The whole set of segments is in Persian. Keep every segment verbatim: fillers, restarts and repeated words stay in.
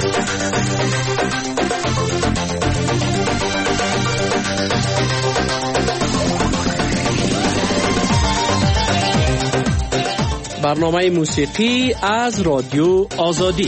برنامه موسیقی از رادیو آزادی.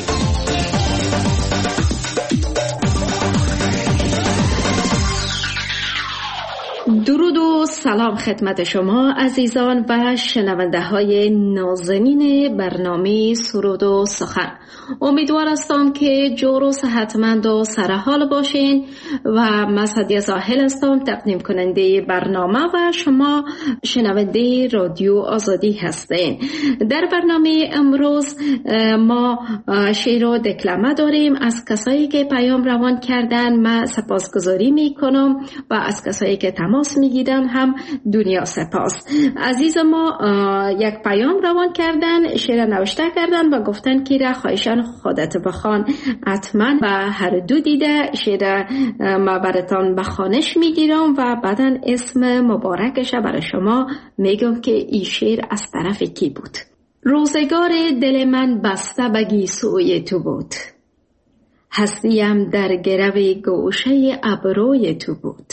درود و سلام خدمت شما عزیزان و شنونده های نازنین برنامه سرود و سخن. امیدوار هستم که جور و صحتمند و سرحال باشین و من سعدیه زاهل هستم، تقدیم کننده برنامه و شما شنونده رادیو آزادی هستین. در برنامه امروز ما شعر و دکلمه داریم از کسایی که پیام روان کردن. من سپاسگزاری میکنم و از کسایی که تماس میگیرن هم دنیا سپاس. عزیز ما یک پیام روان کردن، شعر نوشته کردن و گفتن که را خواهشان خودت بخوان. حتما و هر دو دیده شعر ما براتون بخوانش میگیرم و بعدا اسم مبارکش برای شما میگم که این شعر از طرف کی بود. روزگار دل من بسته به گیسوی تو بود، هستیم در گرو گوشه ابروی تو بود.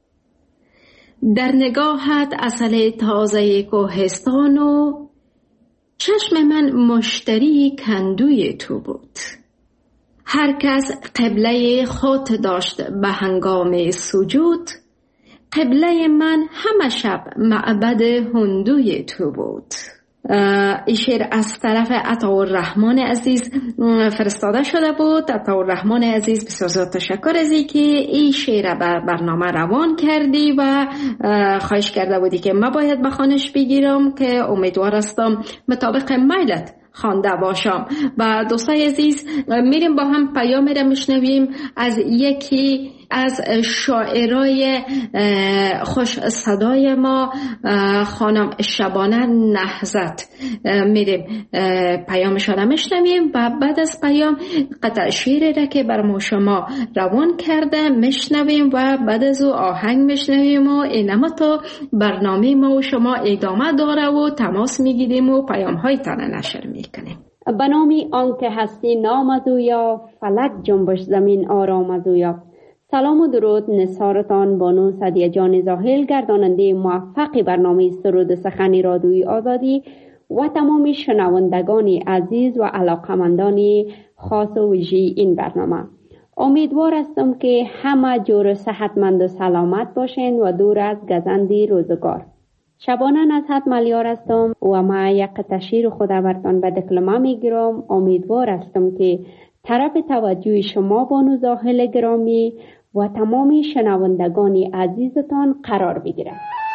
در نگاهت عسل تازه کوهستان و چشم من مشتری کندوی تو بود. هر کس قبله خود داشت به هنگام سجود، قبله من همه شب معبد هندوی تو بود. این شعر از طرف عطاالرحمن عزیز فرستاده شده بود. عطاالرحمن عزیز بسیار زیاد تشکر از این که این شعر بر برنامه روان کردی و خواهش کرده بودی که من باید بخوانش بگیرم که امیدوار هستم مطابق میلت خوانده باشم. و دوستای عزیز میریم با هم پیام را میشنویم از یکی از شاعرای خوش صدای ما، خانم شبانه نهضت. میریم پیامشان را میشنویم و بعد از پیام قطع شعری را که بر ما شما روان کرده میشنویم و بعد از او آهنگ میشنویم و اینما تا برنامه ما و شما ادامه داره و تماس میگیریم و پیام های تانه نشر میکنیم. به نامی آنکه هستی نامزویا، فلک جنبش زمین آرامزویا. سلام و درود نثارتان بانو سعدیه جان زاهل، گرداننده موفق برنامه سرود سخن رادیوی آزادی و تمام شنوندگان عزیز و علاقمندان خاص و ویژه این برنامه. امیدوار هستم که همه جور صحتمند و سلامت باشین و دور از گزند روزگار. شبانه نصحت ملیار هستم و ما یک تشیر خود برتان به دکلمه میگیرم. امیدوار هستم که طرف توجه شما بانو زاهل گرامی و تمام شنوندگان عزیزتان قرار بگیرد.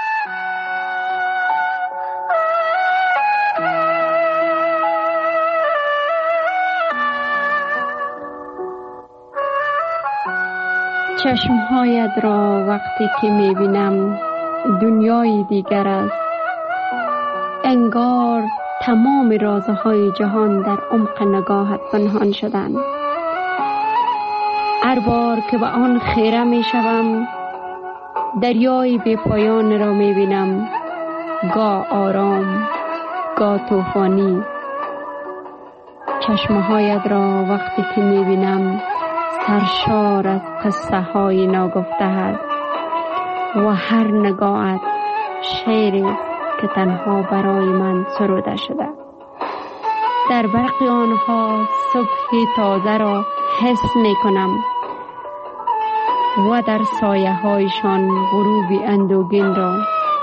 چشمهایت را وقتی که میبینم دنیای دیگر است. انگار تمام رازهای جهان در عمق نگاهت پنهان شدند. هر بار که به آن خیره می شوم دریای بی پایان را می بینم، گاه آرام گاه طوفانی. چشمهایت را وقتی که می بینم سرشار از قصه های ناگفته است و هر نگاهت شعری که تنها برای من سروده شده. در برق آنها صبح تازه را حس می کنم و در سایه هایشان غروب اندوگین را.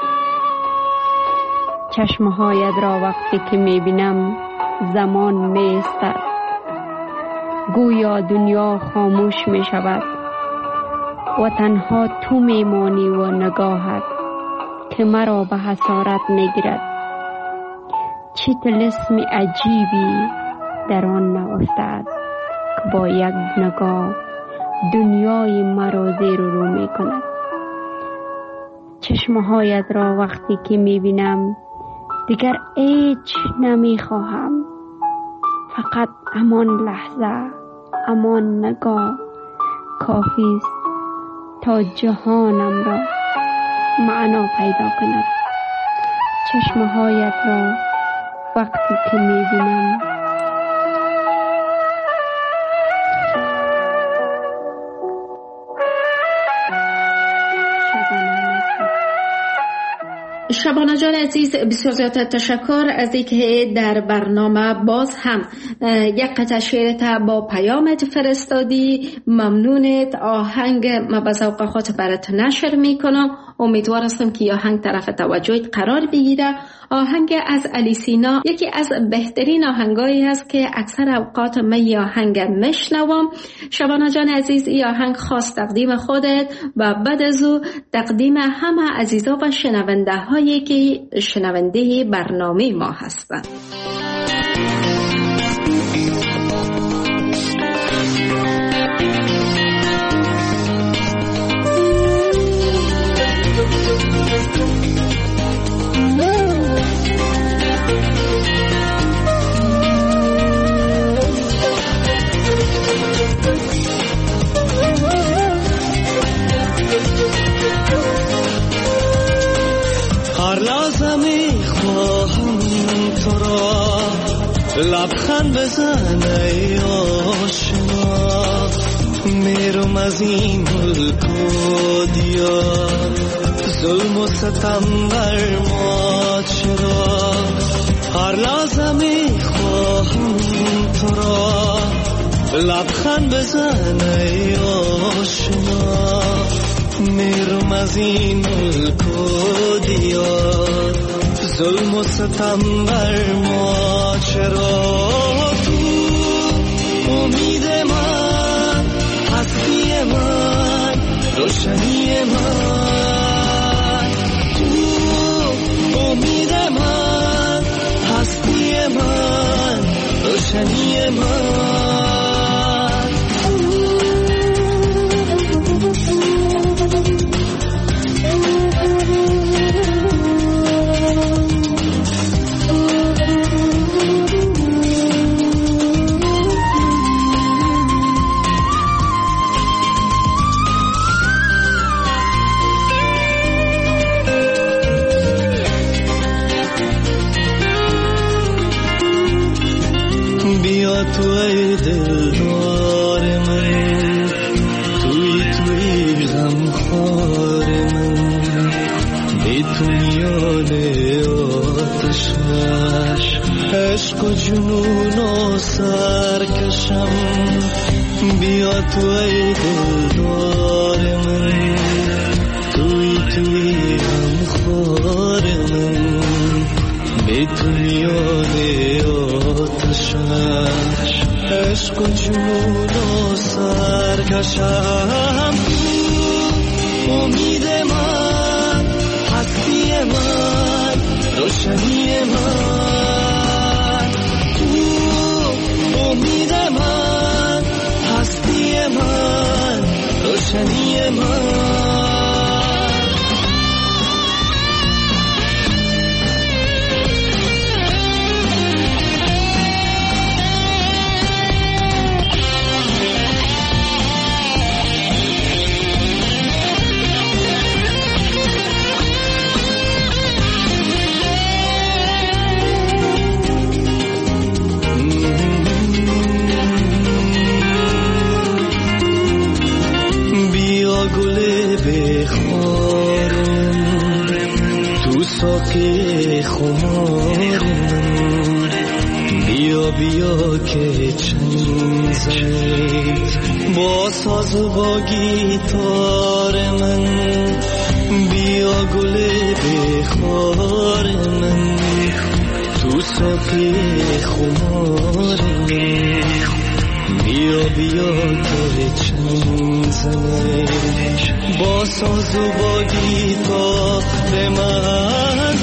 چشمهایت را وقتی که می بینم زمان می استد، گویا دنیا خاموش می شود و تنها تو می مانی و نگاهت که مرا به حسارت می گیرد. چه طلسم عجیبی در آن نهفته است که با یک نگاه دنیای مرا زیر و رو می کند. چشمهایت را وقتی که می بینم دیگر هیچ نمی خواهم، فقط همان لحظه، همان نگاه کافی است تا جهانم را معنا پیدا کند. چشمهایت را وقتی که می بینم شبانه جان عزیز، بسیار زیاد تشکر از اینکه در برنامه باز هم یک قطعه شعرت با پیامت فرستادی. ممنونت. آهنگ ما به ذوق خود برات نشر میکنم. امیدوار هستم که آهنگ طرف توجهت قرار بگیره. آهنگ از علی سینا یکی از بهترین آهنگایی است که اکثر اوقات من این آهنگ میشنوم. شبانه جان عزیز، این آهنگ خاص تقدیم خودت و بعد از او تقدیم همه عزیزا و شنونده هایی که شنونده برنامه ما هستند. لبخند بزن ای آشنا، میرم از این ملک و دیار، ظلم و ستم بر ما چرا؟ هر لحظه میخواهم تو را، لبخند بزن ای آشنا، میرم از این ملک و دیار، ظلم و ستم بر ما چرا؟ تو امید من، هستی من، روشنی من، تو امید من، هستی من، روشنی من. تو ای دلدار من، توی توی غمخوار من، بی تو میان آتشش عشق و جنون و سرکشم. بیا تو ای دلدار من، توی توی غمخوار من، بی تو میان آتشش عشق و جنون و سرکشم. تو امید من، هستی من، روشنی من، تو امید من، هستی من، روشنی من. ساقی خمار من، بیا بیا که چنگ زنید با ساز و با گیتار من. بیا گل بخار من، تو ساقی خمار من، بیا بیا که چنگ زنید با ساز و با گیتار من.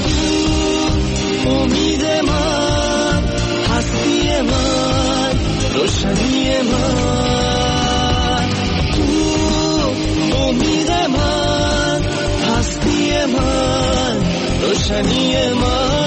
امید من، هستی من، روشنی من، تو امید من، هستی من، روشنی من.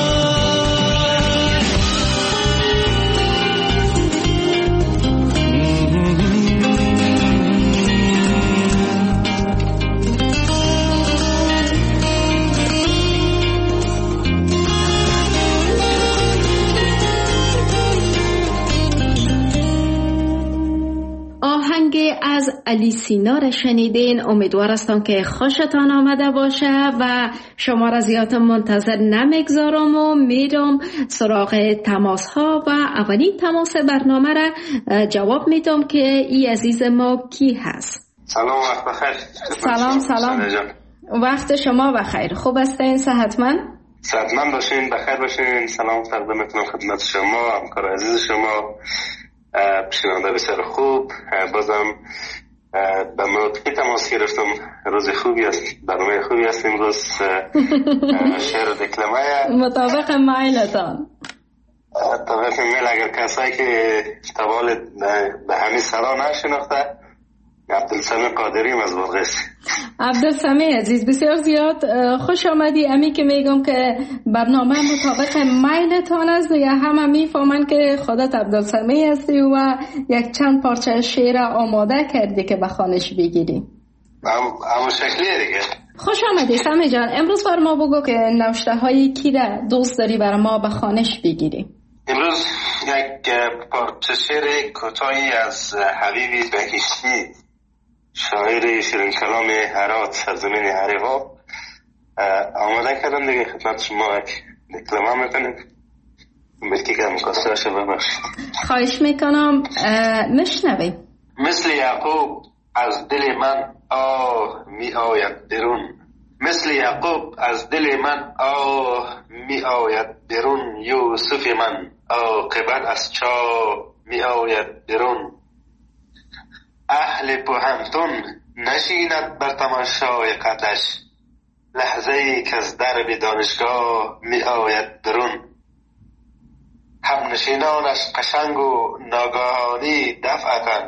آهنگ از علی سینا را شنیدین. امیدوار هستم که خوشتان آمده باشه و شما را زیاد منتظر نمیگذارم و میرم سراغ تماس ها و اولین تماس برنامه را جواب میدم که ای عزیز ما کی هست. سلام، وقت بخیر. سلام سلام، وقت شما بخیر. خوب هستین؟ صحتمند؟ صحتمند باشین، بخیر باشین. سلام تقدیم میکنم خدمت شما، همکار عزیز شما، شنونده بسیار خوب. بازم به موقعی تماس گرفتم. روز خوبی است، برنامه خوبی است امروز. شعر و دکلمه مطابق مایلتان. مطابق میل. اگر کسایی که تبال به همین سرا نشناخته، عبدالسمی قادریم از بلغیس. عبدالسمی عزیز، بسیار زیاد خوش آمدی. امی که میگم که برنامه مطابق میلتان است یا همه میفهمن که خودت عبدالسمی هستی و یک چند پارچه شعر آماده کردی که به خوانش بگیری. همون شکلیه دیگه. خوش آمدی سمی جان. امروز بر ما بگو که نوشته های کی را دوست داری بر ما به خوانش بگیری؟ امروز یک پارچه شعر کوتاهی از حبیبی بهشتی، شاعر شیرین کلام هرات، سرزمین هریوا، آماده کردم دیگه. خدمت شما یک دکلمه میکنیم، بلکه که مقصر شده ببخشید. خواهش میکنم مشنوی. مثل یعقوب از دل من آه می آید بیرون، مثل یعقوب از دل من آه می آید بیرون، یوسف من عاقبت از چاه می آید بیرون. اهل پوهنتون نشیند بر تماشای قدش، لحظه ای که از درب دانشگاه می آید درون. هم نشینانش قشنگ و ناگهانی دفعتن،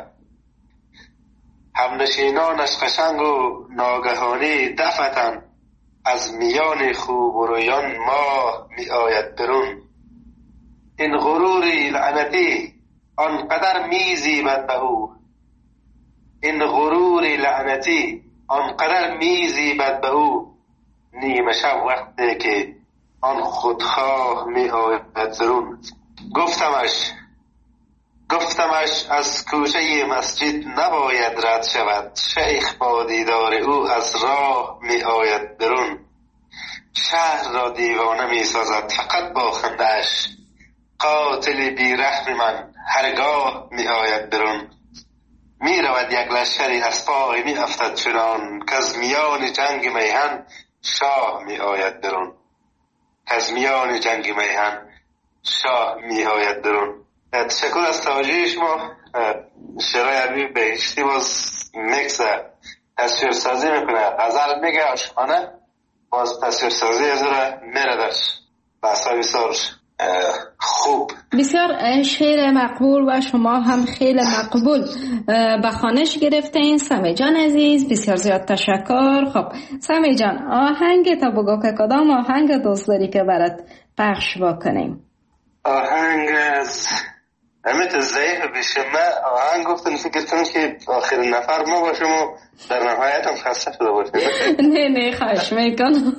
هم نشینانش قشنگ و ناگهانی دفعتن، از میان خوب و رویان ماه می آید درون. این غروری لعنتی آنقدر می زیبد به او، این غرور لعنتی آنقدر میزیبد به او، نیمه شب وقتی که آن خودخواه می آید درون. گفتمش گفتمش از کوچه مسجد نباید رد شود، شیخ با دیدار او از راه می آید درون. شهر را دیوانه می سازد فقط با خنده‌اش، قاتل بی رحم من هرگاه می آید درون. می رود یک لشکری از پای می افتد چنان، که از میان جنگ میهن شاه می آید درون، که از میان جنگ میهن شاه می آید درون. تشکر از توجه شما. شعرهای عربی بهشتی باز میکس تصویر سازی میکنه، غزل میگه، عاشقانه، باز تصویر سازی از را میره درش. بحثا بسیار خوب، بسیار شعر مقبول و شما هم خیلی مقبول به خوانش گرفتین. سمی جان عزیز بسیار زیاد تشکر. خب سمی جان، آهنگ تا بگو که کدام آهنگ دوست داری که برات پخش بکنیم؟ آهنگ از امیت ضعیف بیشه. من آهنگ گفتم فکر کنم که آخرین نفر ما باشم و در نهایت هم خسته شده باشم. نه نه خواهش میکنم.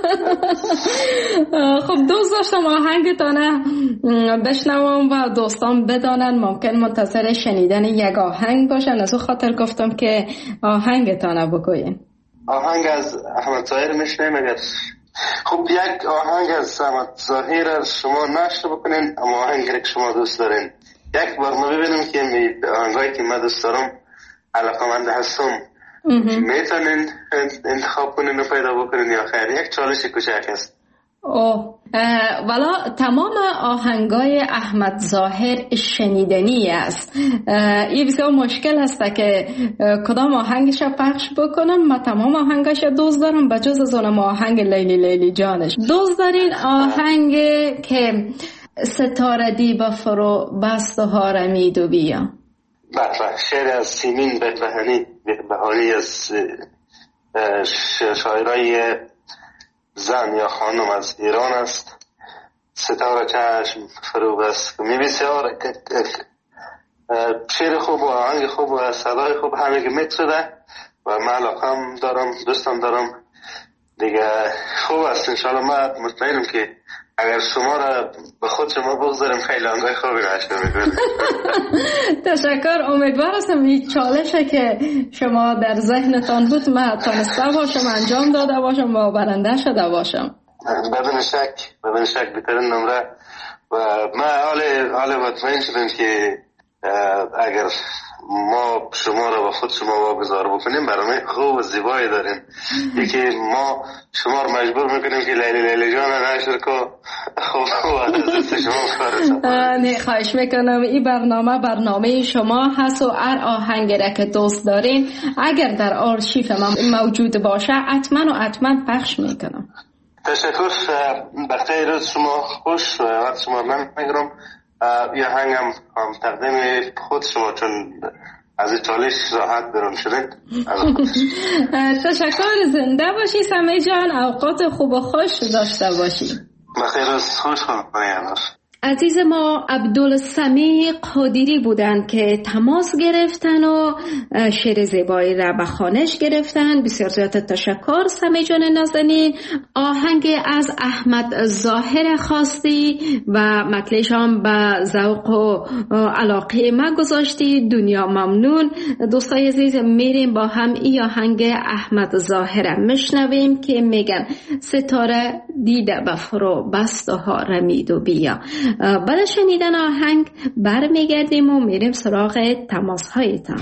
خب دوست داشتم آهنگتانه بشنوم و دوستان بدانن، ممکن منتظر شنیدن یک آهنگ باشن، از اون خاطر گفتم که آهنگتانه بگوین. آهنگ از احمد ظاهر میشنیم اگر خب یک آهنگ از احمد ظاهر شما نشر بکنین، اما آهنگی که شما دوست دارین یک بار ما ببینیم که آهنگایی که من دوست دارم علاقمند هستم میتونین انتخاب کنین و پیدا بکنین یا خیر؟ یک چالش کوچک است. اوه والا تمام آهنگای احمد ظاهر شنیدنی است. این بسیار مشکل است که کدام آهنگش پخش بکنم. من تمام آهنگش دوست دارم به جز از اونم آهنگ لیلی لیلی جانش. دوست دارین آهنگ که ستاره دیبا فرو بست و هارمید و بیا؟ بله، شعر از سیمین بهبهانی بهانی از شاعرای زن یا خانم از ایران است. ستاره چشم فرو بست می بسیار شعر خوب و آهنگ خوب و صدای خوب همه که میکس شده و من علاقم دارم، دوستم دارم دیگه. خوب است انشاءالله. من مطمئنم که اگر شما را به خود شما بگذاریم خیلی آنگاه خوبی رشته میکنیم. تشکر. امیدوار هستم این چالشه که شما در ذهنتان بود من تانسته باشم انجام داده باشم و برنده شده باشم. بدون شک بدون شک بهترین نمره و من حال حال مطمئن شدم که اگر ما شما را به خود شما واگذار بکنیم برنامه خوب و زیبایی داریم. یکی ما شما را مجبور میکنیم که لیلی لیلی جان نشر کو خوب و شما نه خواهش میکنم این برنامه برنامه شما هست و هر آهنگی را که دوست دارین اگر در آرشیف من موجود باشه حتما و حتما پخش میکنم. تشکر. بخیر روز شما خوش و وقت شما نمیگیرم. یه هنگم هم تقدیم خود شما چون از این چالش راحت برام شدید. تشکر. زنده باشی سمی جان. اوقات خوب و خوش داشته باشی. بخیر روز خوش کنم. عزیز ما عبدالسمیع قادری بودند که تماس گرفتن و شعر زیبایی را به خوانش گرفتن. بسیار زیاد تشکر سمیع جان نازنین. آهنگ از احمد ظاهر خواستی و مطلعش هم به ذوق و علاقه ما گذاشتی. دنیا ممنون. دوستای عزیز میریم با هم این آهنگ احمد ظاهر میشنویم که میگن ستاره دیده به فرو بست و ها رمید و بیا. بعد شنیدن آهنگ برمیگردیم و میریم سراغ تماس هایتان.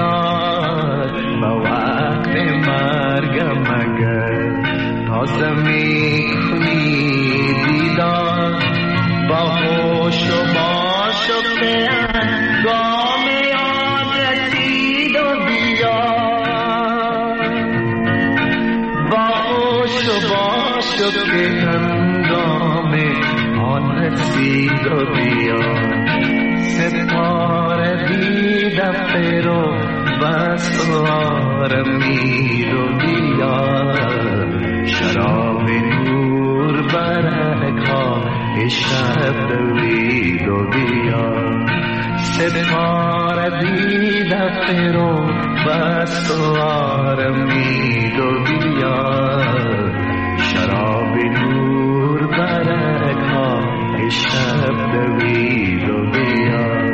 بیدار با وقت مرگم مگر تازه میکنی دیدار با هوش و باش و که گام یاد رسید و بیار با هوش و باش و که گام آن رسید و بیار ستاره دیدم پیرو بسوار میر و بیار شراب نور برک ها شب دوید و بیار ستاره دیدم پیرو بسوار میر و بیار شراب نور برک ها شب دوید و بیار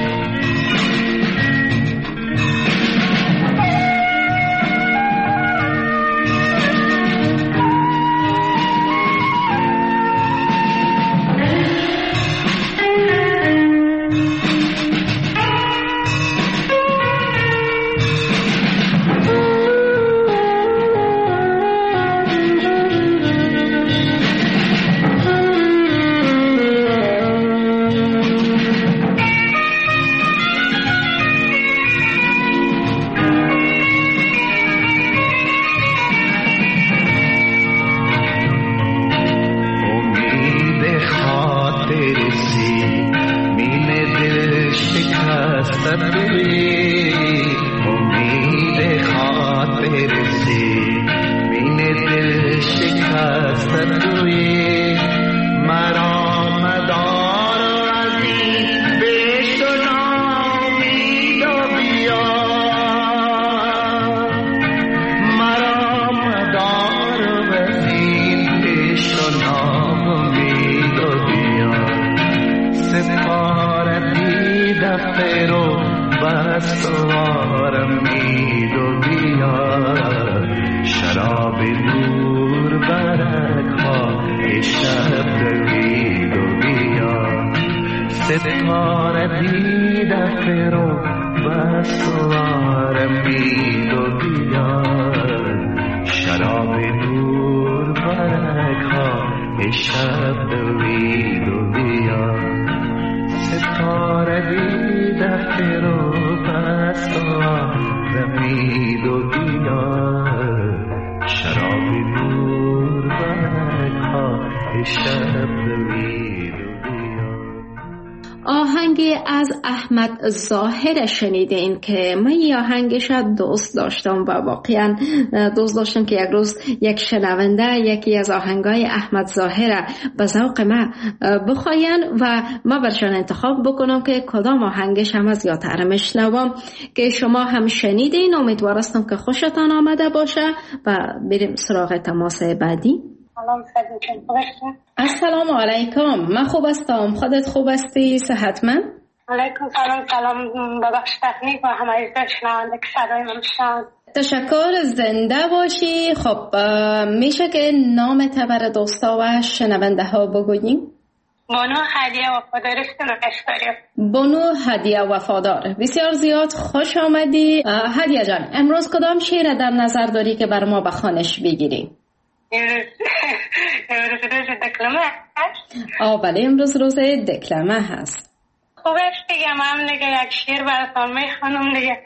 آهنگی از احمد ظاهر شنیدین که من این آهنگش دوست داشتم و واقعا دوست داشتم که یک روز یک شنونده یکی از آهنگای احمد ظاهر به ذوق من بخواین و من برشان انتخاب بکنم که کدام آهنگش هم از یادتر میشنوم که شما هم شنیدین. امیدوارستم که خوشتان آمده باشه و بریم سراغ تماس بعدی. سلام سلام. السلام علیکم. من خوب هستم. خودت خوب هستی؟ صحتمند؟ علیکم سلام سلام. ببخش تکنیک و همه ایزده شنونده که صدای من شنوند. تشکر. زنده باشی. خب میشه که نام تبر دوستا و شنونده ها بگوییم؟ بانو هدیه وفادار است. بانو هدیه وفادار. بسیار زیاد خوش آمدی. هدیه جان امروز کدام شعر در نظر داری که بر ما بخوانش بگیری؟ امروز امروز روز دکلمه هست؟ آه بله امروز روز دکلمه هست. خوبش دیگه من دیگه یک شعر براتون میخوانم دیگه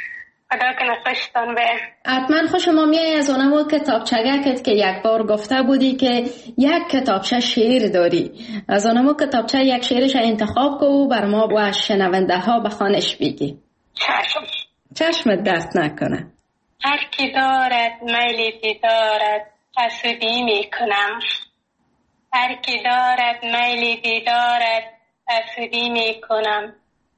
خدا کنه خوشتان به. حتما خوشم میای از اونمو کتابچگکت که یک بار گفته بودی که یک کتابچه شعر داری. از اونمو کتابچه یک شعرش انتخاب کو و بر ما و شنونده ها بخوانش بگی. چشم. چشمت درد نکنه. هر کی دارد میلی دیدارد حسودی میکنم. هر کی دارد میلی دیدارد حسودی میکنم.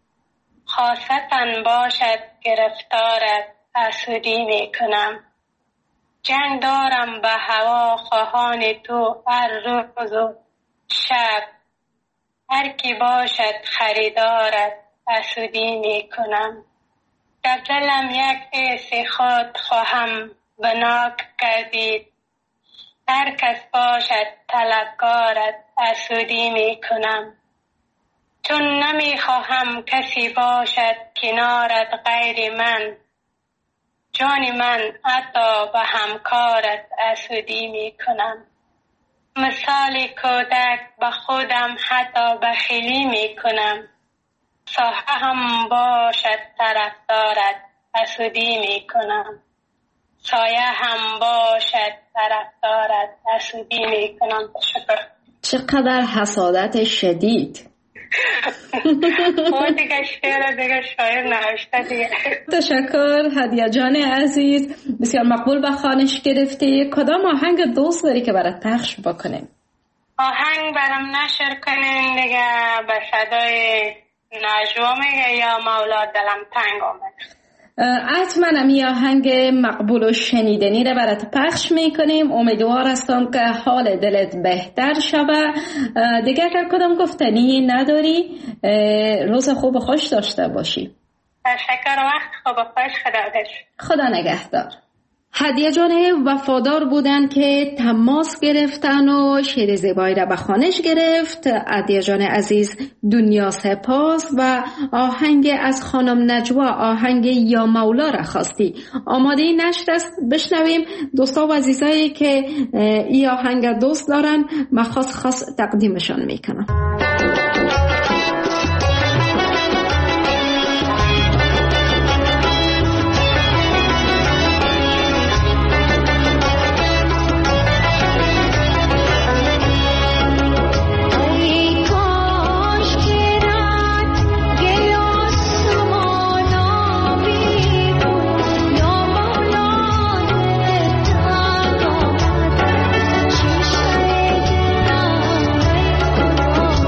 خاصتاً باشد گرفتارت حسودی میکنم. جنگ دارم به هوا خواهان تو هر روز و شب. هر کی باشد خریدارت حسودی میکنم. در دلم یک حس خود خواهم بناک کردید. هر کس باشد طلبکارت حسودی میکنم. چون نمیخواهم کسی باشد کنارت غیر من، جان من حتی به همکارت حسودی میکنم. مثال کودک به خودم حتی بخیلی میکنم، سایه هم باشد طرفدارت حسودی میکنم، سایه هم باشد طرفدارت حسودی میکنم. تشکر. چقدر حسادت شدید. خود دیگه شعر دیگه شاعر نوشته دیگه. تشکر هدیه جان عزیز، بسیار مقبول به خوانش گرفتی. کدام آهنگ دوست داری که برات پخش بکنیم؟ آهنگ برام نشر کنین دیگه، به صدای نجوا میگه یا مولا دلم تنگ آمد. حتما امی آهنگ مقبول و شنیدنی را برات پخش میکنیم. امیدوار هستم که حال دلت بهتر شود. دیگه اگر کدام گفتنی نداری، روز خوب و خوش داشته باشی. تشکر، وقت خوب و خوش. خدا خدا نگهدار. هدیه جان وفادار بودن که تماس گرفتن و شعر زیبایی را به خوانش گرفت. هدیه جان عزیز دنیا سپاس و آهنگ از خانم نجوا، آهنگ یا مولا را خواستی. آماده نشر است، بشنویم. دوستا و عزیزایی که این آهنگ دوست دارن من خاص خاص تقدیمشان میکنم. Oh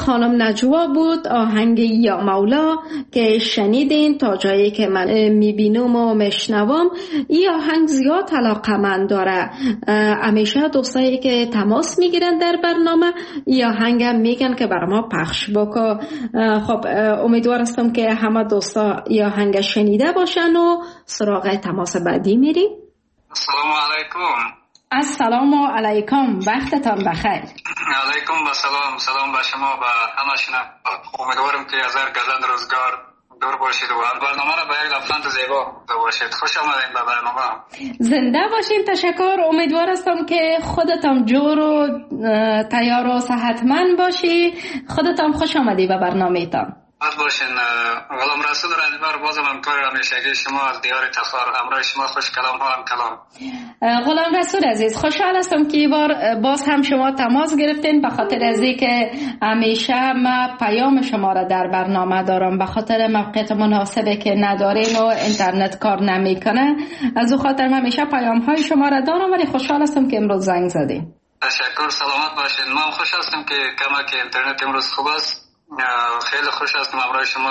خانم نجوا بود، آهنگ یا مولا که شنیدین. تا جایی که من میبینم و میشنوم این آهنگ زیاد علاقمند داره. همیشه دوستایی که تماس میگیرن در برنامه این آهنگ هم میگن که بر ما پخش بکن. خب امیدوار هستم که همه دوستا این آهنگ شنیده باشن و سراغ تماس بعدی میریم. السلام علیکم. السلام علیکم، وقتتان بخیر. علیکم و سلام. سلام به شما و همه شما. امیدوارم که از هر گزند روزگار دور باشید و برنامه را به یک لبخند زیبا باشید. خوش آمدید به برنامه. زنده باشین. تشکر. امیدوار هستم که خودتان جور و تیار و صحتمند باشی. خودتان خوش آمدی به برنامه تان. خوش باشین. غلام رسول رنجبر، بازم همکار همیشگی شما از دیار تخار. همراه شما خوش کلام ها هم کلام. غلام رسول عزیز، خوشحال هستم که بار باز هم شما تماس گرفتین، به خاطر از اینکه همیشه ما پیام شما را در برنامه دارم. به خاطر موقعیت مناسبی که ندارین و اینترنت کار نمیکنه، از او خاطر همیشه پیام های شما را دارم، ولی خوشحال هستم که امروز زنگ زدین. تشکر. سلامت باشین. من خوش هستم که کمک اینترنت امروز خوب است. خیلی خوش هستم همراه شما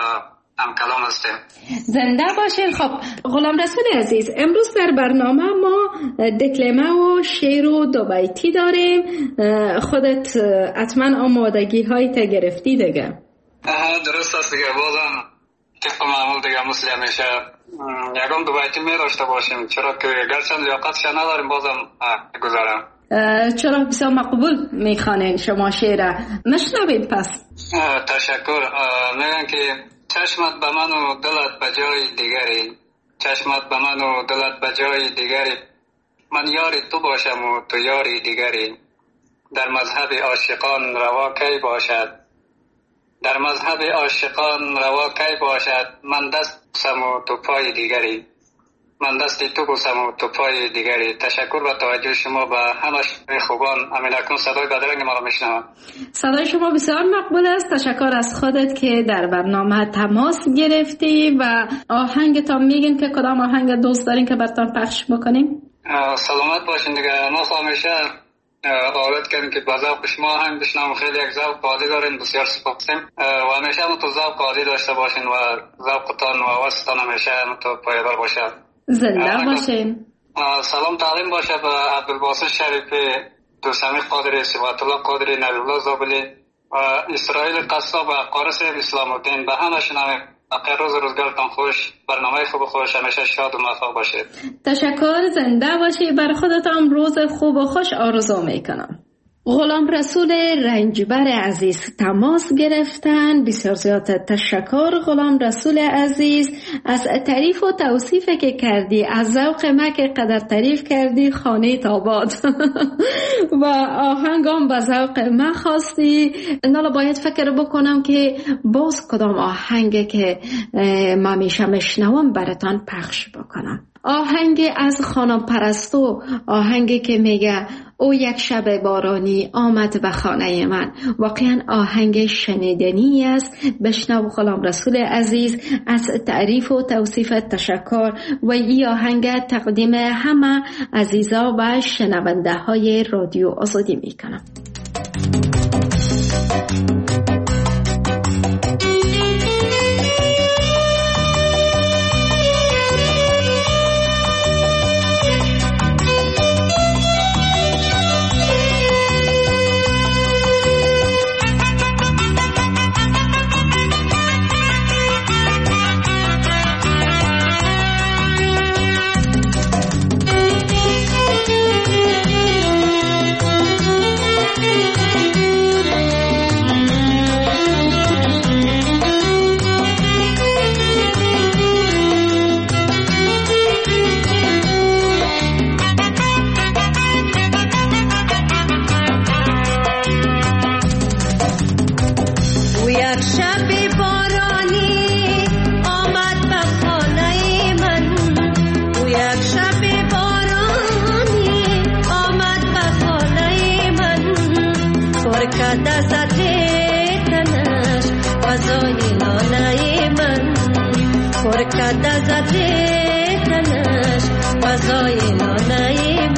هم کلام هستیم. زنده باشین. خب غلام رسول عزیز، امروز در برنامه ما دکلمه و شعر و دو بیتی داریم. خودت حتما آمادگی های تا گرفتی دیگه؟ درست است دیگه. بازم طبق معمول دیگه مثل همیشه یکم دو بیتی می داشته باشیم، چرا که گرچند لیاقتش نداریم بازم گذارم. چرا بسیار مقبول میخوانین شما شعر. نشنوید پس. تشکر. میگن که چشمت به من و دلت به جای دیگری، چشمت به من و دلت به جای دیگری، من یاری تو باشم و تو یاری دیگری، در مذهب عاشقان روا کی باشد، در مذهب عاشقان روا کی باشد، من دست بوسم و تو پای دیگری، من دستی تو بوسم و تو پای دیگری. تشکر به توجه شما به همه خوبان. امین اکنون صدای بدرنگ ما را میشنوم. صدای شما بسیار مقبول است. تشکر از خودت که در برنامه تماس گرفتی و آهنگتان میگین که کدام آهنگ دوست دارین که براتون پخش بکنیم؟ سلامت باشین دیگه. ما همیشه عادت کردیم که به ذوق شما آهنگ بشنویم. خیلی یک ذوق عالی دارین. بسیار سپاسیم و همیشه هم تو ذوق عالی داشته باشین و ذوقتان و واسطتان همیشه هم تو پایدار باشد. زنده باشین. سلام تعلیم باشه به عبدالباسط شریفی، دوستمی قادری، صفات الله قادری، نبی الله زابلی و اسرائیل قصاب و قارس اسلام الدین. به همه شنویم. آخر روز روزگارتان خوش، برنامه خوب خوش، همیشه شاد و موفق باشید. تشکر. زنده باشی. بر خودتان روز خوب و خوش آرزو میکنم. غلام رسول رنجبر عزیز تماس گرفتن. بسیار زیاد تشکر غلام رسول عزیز از تعریف و توصیف که کردی. از ذوق ما که قدر تعریف کردی خانه تاباد و آهنگام به ذوق ما خواستی. نالا باید فکر بکنم که باز کدام آهنگ که ما میشه مشنوم براتان پخش بکنم. آهنگ از خانم پرستو، آهنگی که میگه او یک شب بارانی آمد به خانه من. واقعا آهنگ شنیدنی است. بشنو غلام رسول عزیز. از تعریف و توصیف تشکر و این آهنگ تقدیم همه عزیزا و شنونده های رادیو آزادی میکنم.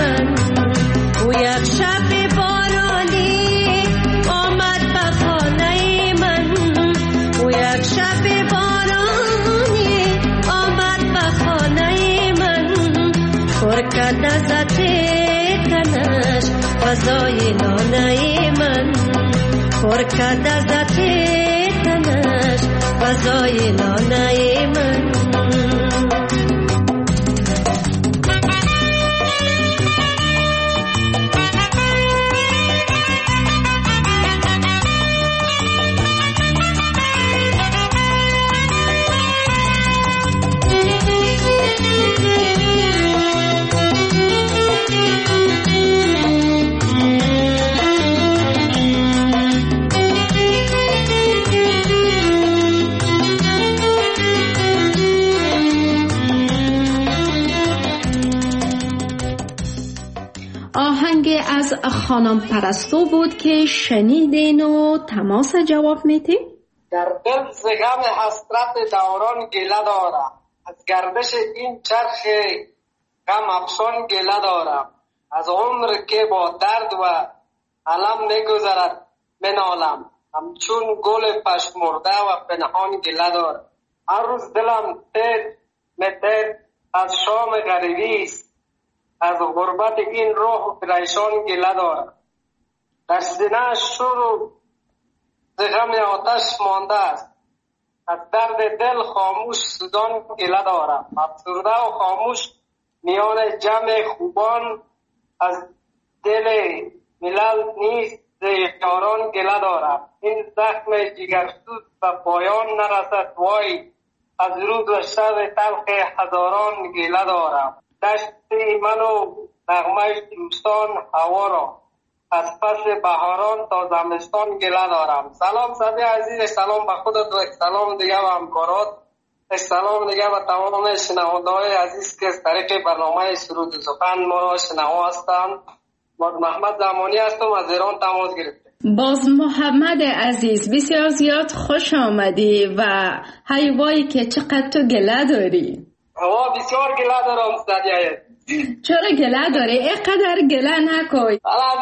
یک شب بارانی آمد به خانه کرد ازت تنش غذای نانه من، پر کرد ازت تنش غذای نانه من. آهنگ از خانم پرستو بود که شنیدین و تماس جواب میتیم. در دل ز غم حسرت دوران گله دارم، از گردش این چرخ غم افشان گله دارم. از عمر که با درد و علم میگذرد منالم، همچون گل پشمرده و پنهان گله دارم. هر روز دلم تیر متر از شام غریبی است، از غربت این روح پریشان گله دارم. در سینه شور ز غم آتش مانده است، از درد دل خاموش سوزان گله دارم. افسرده و خاموش میان جمع خوبان، از دل ملل نیست ز یاران گله دارم. این زخم جگرسوز به پایان نرسد وای، از روز و شب تلخ هزاران گله دارم. دشت من و نغمه دوستان هوا را، از فصل بهاران تا زمستان گله دارم. سلام صدی عزیز، سلام به خودت و سلام دیگه به همکارات، سلام دیگه به تمام شنونده‌های عزیز که از طریق برنامه سرود سخن ما را شنوا هستند. محمد زمانی هستم، از ایران تماس گرفتم. باز محمد عزیز بسیار زیاد خوش آمدی و حیوایی که چقدر تو گله داری. هوا بسیار گله دارم صدیه. چرا گله داری؟ اینقدر گله نکن.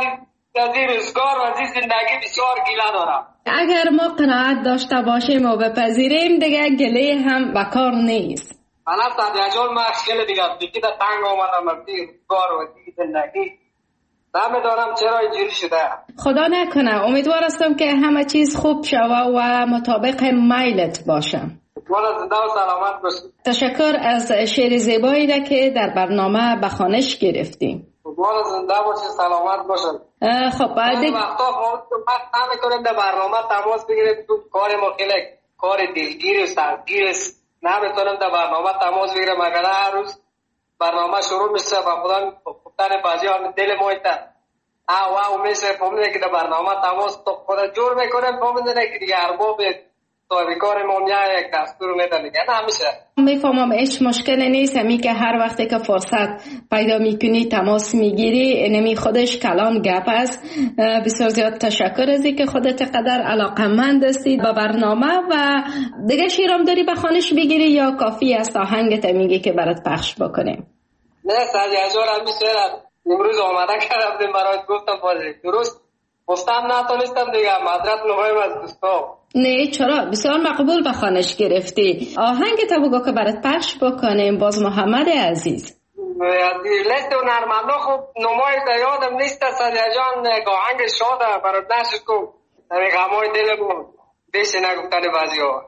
از این روزگار و از این زندگی بسیار گله دارم. اگر ما قناعت داشته باشیم و بپذیریم دیگه گله هم بکار نیست. انا صدیه جان ما خیلی دیگه دیگه در تنگ آمدم از این روزگار و از این زندگی. نمیدانم چرا اینجوری شده. خدا نکنه، امیدوار هستم که همه چیز خوب شوه و مطابق میلت باشه. والا زنده و سلامت باشید. تشکر از شعر زیبایی را که در برنامه به خوانش گرفتیم. والا زنده باشید، سلامت باشید. خب بعد وقتا وقت نمیکنیم در برنامه تماس بگیریم، تو کار ما خیلی کار دلگیر و سختگیر است، نمیتونیم در برنامه تماس بگیریم. اگر هر روز برنامه شروع میشه و خدا گفتن بازیان دل ما ایت آ واو میشه، فهمیدن که در برنامه تماس تو خدا جور میکنیم، فهمیدن که دیگه ارباب صاحب کار ما یک دستور میدن دیگه. نمیشه. میفهمم هیچ مشکلی نیست، همی که هر وقتی که فرصت پیدا میکنی تماس میگیری، نمی خودش کلان گپ است. بسیار زیاد تشکر از اینکه خودت قدر علاقمند هستی به برنامه. و دیگه شیرام داری به خوانش بگیری یا کافی است آهنگت میگی که برات پخش بکنیم؟ نه سریعجار هم میشه، امروز آمده کردم برات گفتم بازی درست گفتم نتونستم دیگه، معذرت میخوایم از دوستا. نه چرا، بسیار مقبول به خوانش گرفتی. آهنگ تا بگو که برات پخش بکنیم. باز محمد عزیز لیست و نرمنده خوب نمای تا یادم نیست سریع جان، آهنگ شاده برات نشد کن در غمای دلمون بیشی نگفتن بعضی ها.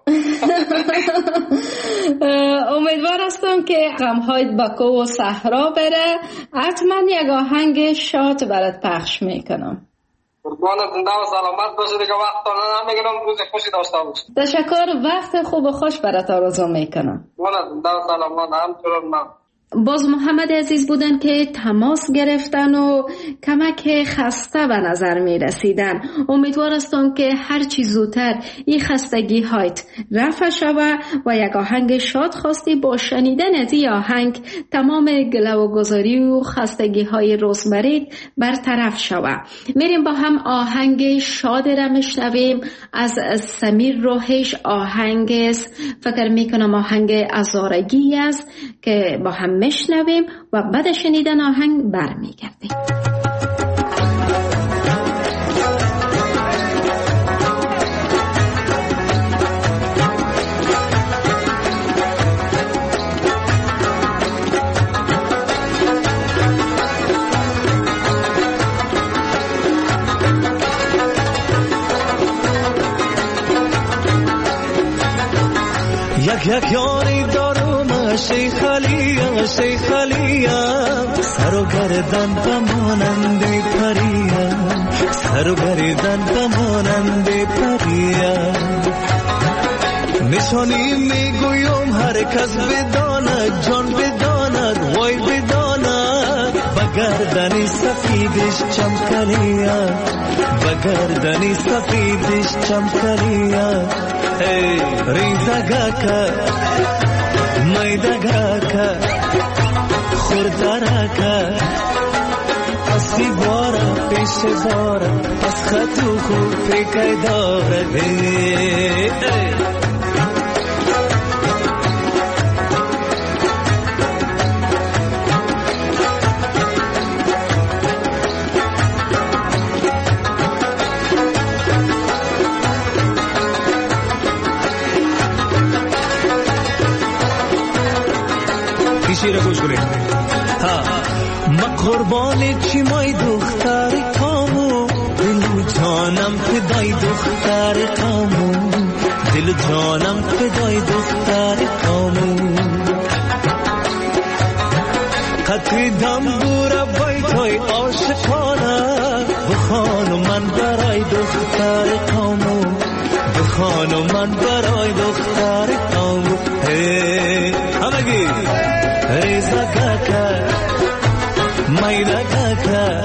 امیدوار هستم که غمهایت با کو و صحرا بره. حتما یک آهنگ شاد برات پخش میکنم. قربان زنده و سلامت باشید دیگه، وقت تا نمیگیرم، روز خوشی داشته باشید. تشکر، وقت خوب و خوش برات آرزو میکنم. قربان زنده و سلامت. همچنان من باز محمد عزیز بودن که تماس گرفتن و کمک خسته به نظر می رسیدن. امیدوار هستم که هر چی زودتر این خستگی هایت رفع شوه و یک آهنگ شاد خواستی با شنیدن از این آهنگ تمام گله و گذاری و خستگی های روزمرید برطرف شوه. میریم با هم آهنگ شاد را میشنویم از سمیر روحش. آهنگ فکر میکنم آهنگ ازارگی است که با هم میشنویم و بعد شنیدن آهنگ برمیگردیم. یک یک یاری دارم شیخ علیم شیخ علیم سر و گردن بمانند پریم سر و گردن بمانند پریم نشانی میگویم هر کس بداند جان بداند وای بداند بگردنی سفیدش چمکنیم بگردنی سفیدش چمکنیم ای ریزگاکا میدگاکا خوردرکا پسی بارا پیش بارا پس خطو خوب پیکای داره ای شیر گوش کنید ها ما قربان چی مای دختر کامو دل جانم فدای دختر کامو دل جانم فدای دختر کامو قطری دنبور بایتای عاشقانه بخانو من برای دختر کامو بخانو من برای دختر کامو همگی ریزا کاکا میدا کاکا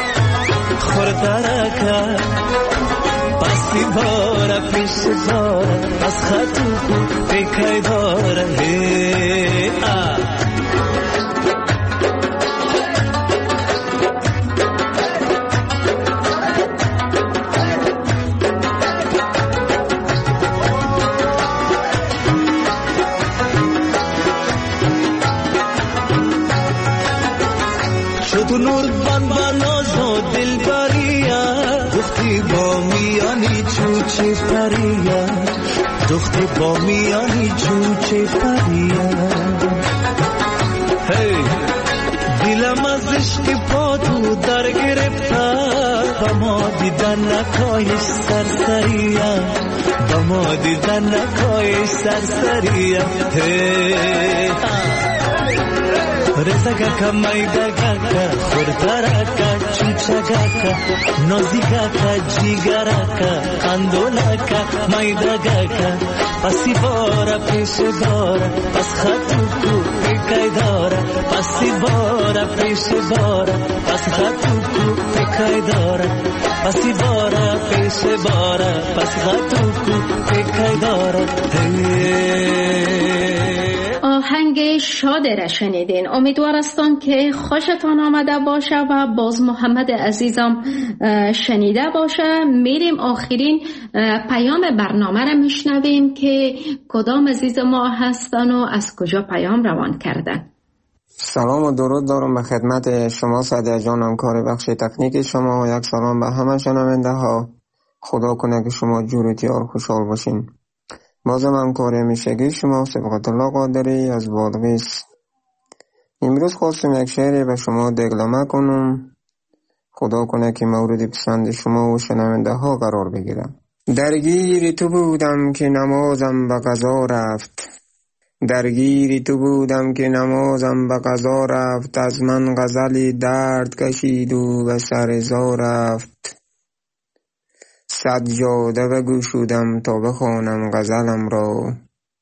خوردارکا پسی بارا پیش بارا از خطو کو پیکای دارا هی آه تو نور بان بانازو دل بریا دختی با میانی چوچه پریا دختی با میانی چوچه پریا هی دلم از عشق پا تو در گرفته با ما دیدن نکایش سرسریا با ما دیدن نکایش سرسریا هی رزگاکا میدگاکا خوردراکا چوچگاکا نازیگاکا جیگراکا اندولاکا میدگاکا پسی بارا پیش بارا پس خطو کو پیکای دارا پسی بارا پیش بارا پس خطو کو پیکای دارا پسی بارا پیش بارا پس خطو کو پیکای دارا آهنگ شاد را شنیدین. امیدوار هستم که خوشتان آمده باشه و باز محمد عزیزم شنیده باشه. میریم آخرین پیام برنامه را میشنویم که کدام عزیز ما هستن و از کجا پیام روان کردن. سلام و درود دارم به خدمت شما سعدیه جان، همکار بخش تکنیک شما، و یک سلام به همه شنونده ها. خدا کنه که شما جور و تیار خوشحال باشین. بازم همکار همیشگی شما صبغت الله قادری از بادغیس. امروز خواستم یک شعری به شما دگلمه کنم. خدا کنه که مورد پسند شما و شنونده ها قرار بگیرم. درگیر تو بودم که نمازم به قضا رفت، درگیر تو بودم که نمازم به قضا رفت، از من غزلی درد کشید و به سر زا رفت. سجاده بگشودم تا بخوانم غزلم را،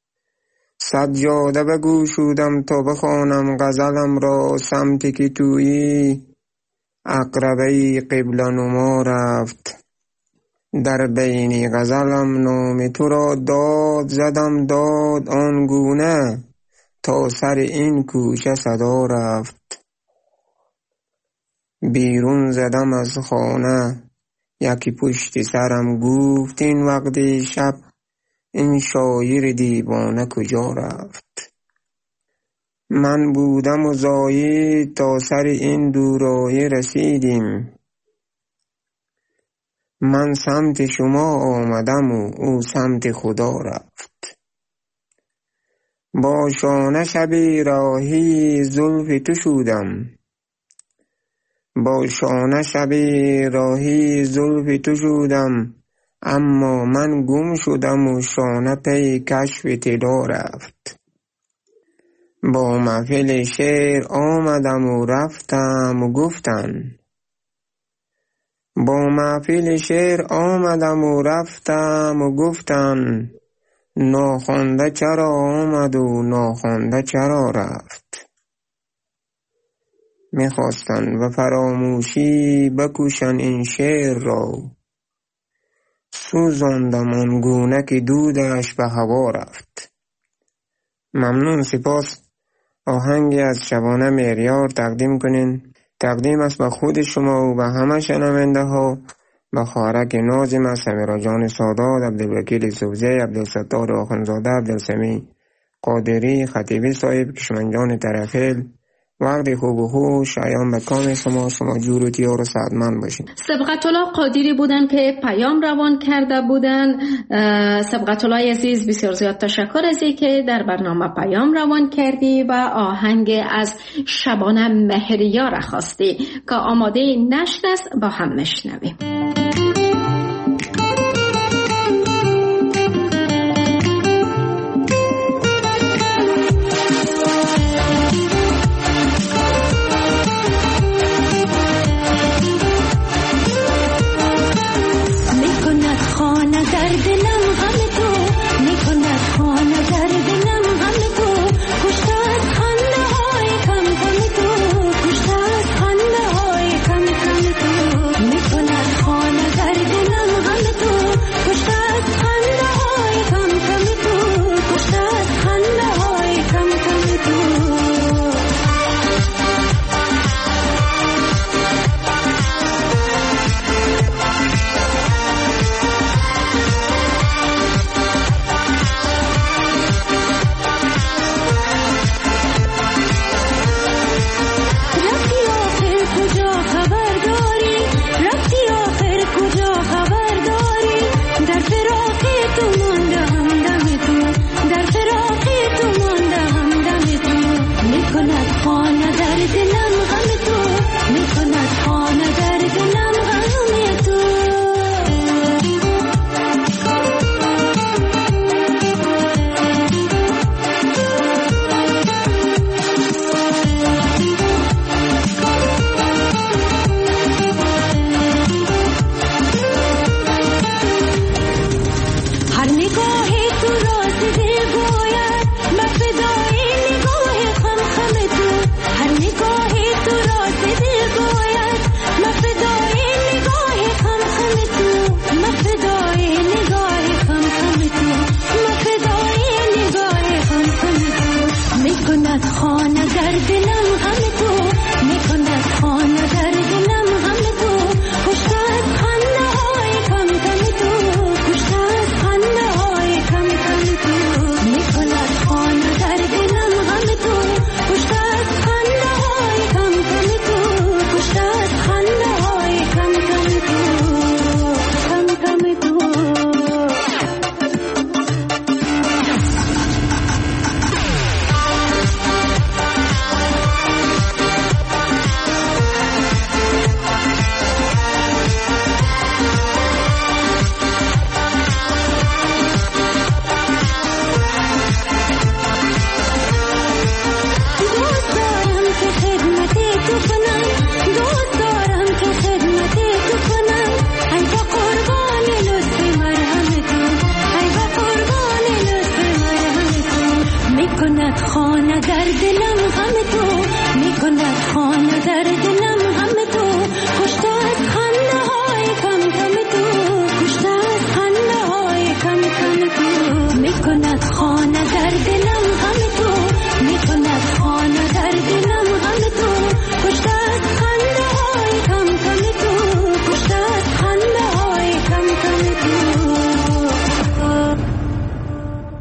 سجاده بگشودم تا بخوانم غزلم را، سمتی که تویی عقربه قبله نما رفت. در بین غزلم نام تو را داد زدم داد آنگونه، تا سر این کوچه صدا رفت. بیرون زدم از خانه یکی پشت سرم گفت این وقت شب این شاعر دیوانه کجا رفت. من بودم و زاید تا سر این دورایه رسیدیم، من سمت شما آمدم و او سمت خدا رفت. با شانه شبی راهی زلف تو شدم، با شانه شبی راهی زلف تو شدم، اما من گم شدم و شانه پی کشف طلا رفت. با محفل شعر آمدم و رفتم و گفتن با محفل شعر آمدم و رفتم و گفتن ناخوانده چرا آمد و ناخوانده چرا رفت. میخواستن و فراموشی بکوشن این شعر را، سوزاندم آنگونه که دودش به هوا رفت. ممنون، سپاس. آهنگی از شبانه مهریار تقدیم کنین. تقدیم است به خود شما و به همه شنونده ها، به خواهرک نازم سمیرا جان سادات، عبدالوکیل سوزی، عبدالستار آخوندزاده، عبدالسمیع قادری، خطیبی صاحب، کشمنجان طرفیل. وقت خوب و خوش ایام به کام شما. شما جور و تیار و سعدمند باشین. سبقت الله قادری بودن که پیام روان کرده بودن. سبقت الله عزیز بسیار زیاد تشکر از این که در برنامه پیام روان کردی و آهنگ از شبانه مهریار خواستی که آماده نشر است، با هم مشنویم.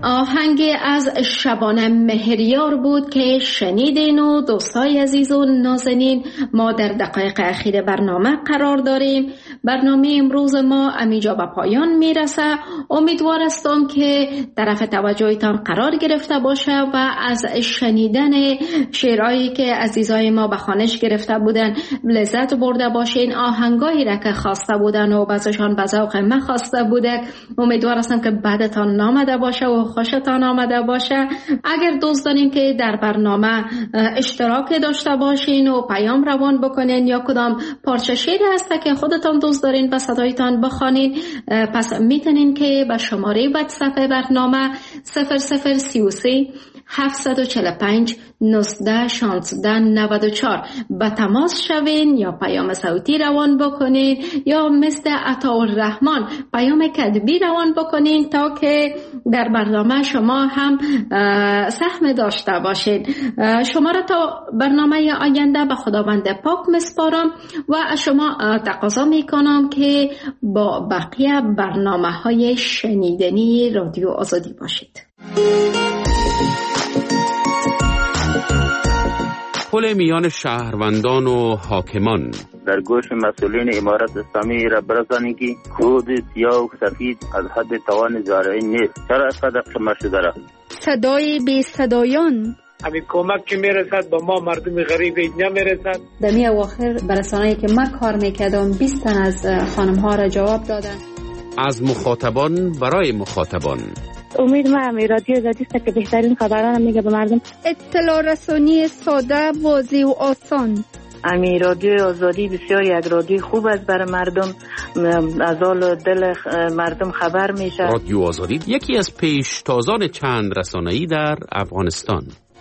آهنگ از شبانه مهریار بود که شنیدین و دوستای عزیز و نازنین ما در دقایق اخیر برنامه قرار داریم. برنامه امروز ما امیجا به پایان میرسه. امیدوار هستم که طرف توجهتان قرار گرفته باشه و از شنیدن شعرهایی که عزیزای ما به خوانش گرفته بودن لذت برده باشین. آهنگایی را که خواسته بودن و بعضشان به ذوق من خواسته بوده، امیدوار هستم که بعدتان نامده باشه و خوشتان آمده باشه. اگر دوست دارین که در برنامه اشتراک داشته باشین و پیام روان بکنین یا کدام پارچه شعری هسته که خودتان دوست دارین به صدایتان بخوانین، پس میتونین که به شماره واتساپ برنامه صفر صفر سی و سه هفتصد و چهل و پنج نوزده شانزده نود و چهار به تماس شوین یا پیام صوتی روان بکنین یا مثل عطاالرحمن پیام کتبی روان بکنین تا که در برنامه شما هم سهم داشته باشین. شما را تا برنامه آینده به خداوند پاک مسپارم و شما تقاضا میکنم که با بقیه برنامه های شنیدنی رادیو آزادی باشید. پل میان شهروندان و حاکمان در گوش مسئولین امارت اسلامی را برسانی که خود سیاه و سفید از حد توان زارعی نیست. چرا اینقدر خمار شده را؟ صدای بی صدایان همین کمک که میرسد با ما مردم غریب اینجا میرسد. در می اواخر برسانه‌ای که من کار میکردم بیست تن از خانم ها را جواب دادن. از مخاطبان برای مخاطبان. امید ما امی رادیو آزادی است که بهترین خبران میگه به مردم. اطلاع رسانی ساده، واضح و آسان. امی رادیو آزادی بسیار یک رادیو خوب است برای مردم، از حال دل مردم خبر میشه. رادیو آزادی یکی از پیشتازان چند رسانه‌ای در افغانستان.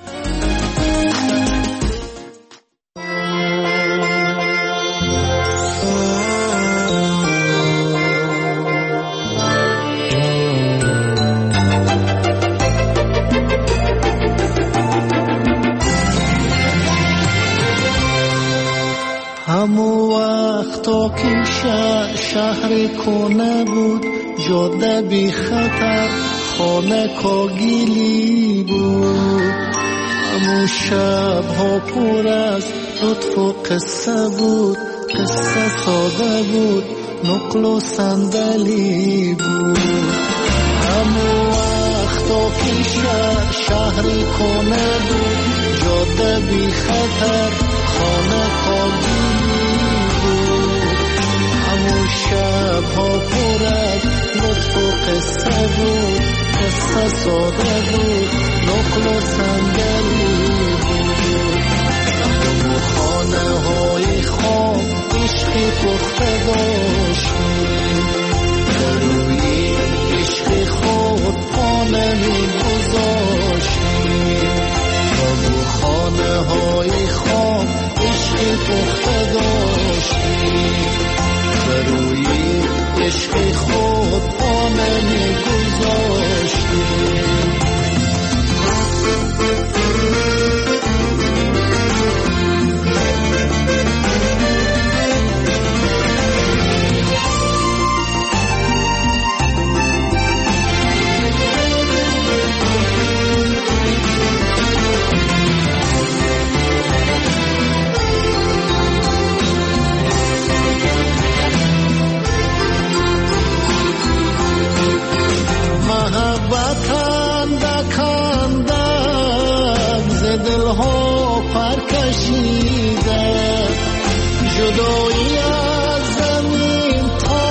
همو وقتا که شهر شهر کنه بود، جاده بی خطر خانه کاگیلی بود. همو شب ها پر از لطف و قصه بود، قصه ساده بود، نقل و صندلی بود. همو وقتا که شهر شهر کنه بود، جاده بی خطر خانه کاگیلی بود. همو شب ها پر از لطف و قصه بود، قصه ساده بود، نقل و صندلی بود. همو خانه های خواب عشقی پخته داشتیم، در روی عشق خود خانه می گذاشتیم. همو خانه های خواب عشق پخته داشتیم، در روی عشق خود خانه می گذاشتیم. دلها پر کشیده، جدایی از زمین تا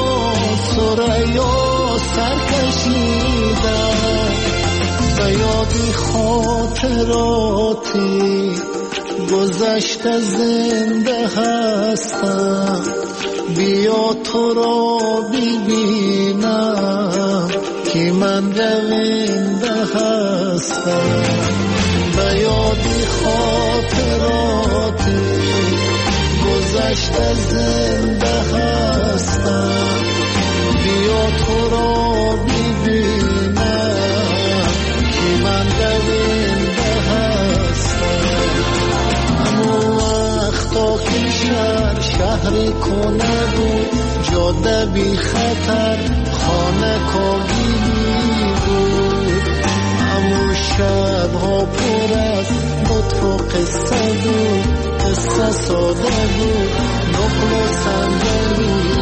ثریا سر کشیده. به یادی خاطراتی گذشته زنده هستم، بیا تو را ببینم که من رونده هستم. به یادی خاطراتی گذشته زنده هستم، بیا تو را ببینم که من رونده هستم. همو وقتا که شهر شهر کنه بود، جاده بی خطر خانه کاگیلی بود. لطف و قصه بود، قصه ساده بود، نقل و صندلی.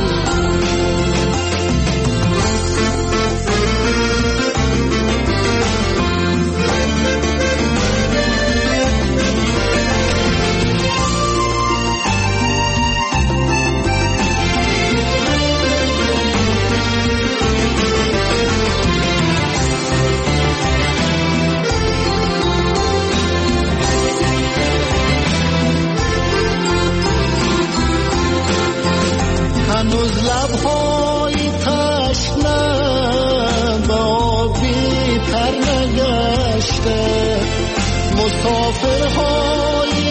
هنوز لبهای تشنه به آبی تر نگشته، مسافرهای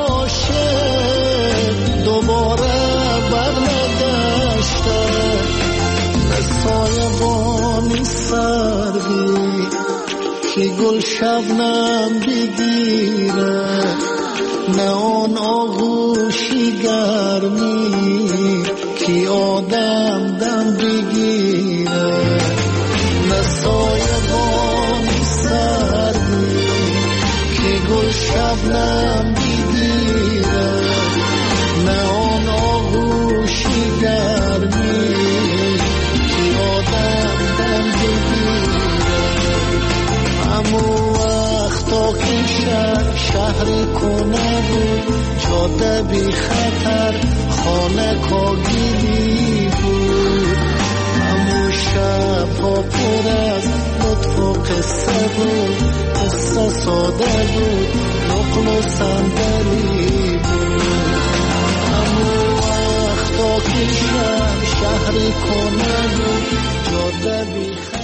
عاشق دوباره بر نگشته. به سایبانی سردی که گل شبنم بگیره، نه آن آغوشی گرمی که آدم دم بگیره، نه سایبانی سردی که گل شبنم بگیره، نه آن آغوشی گرمی که آدم دم بگیره. همون وقتا که شهر شهر کنه بود، جاده بی خطر خانه کاگیری بود. همون شب ها پر از لطف و قصه بود، قصه ساده بود، نقل و صندلی بود. همون وقتا که شهر شهر کنه بود، جاده بی خطر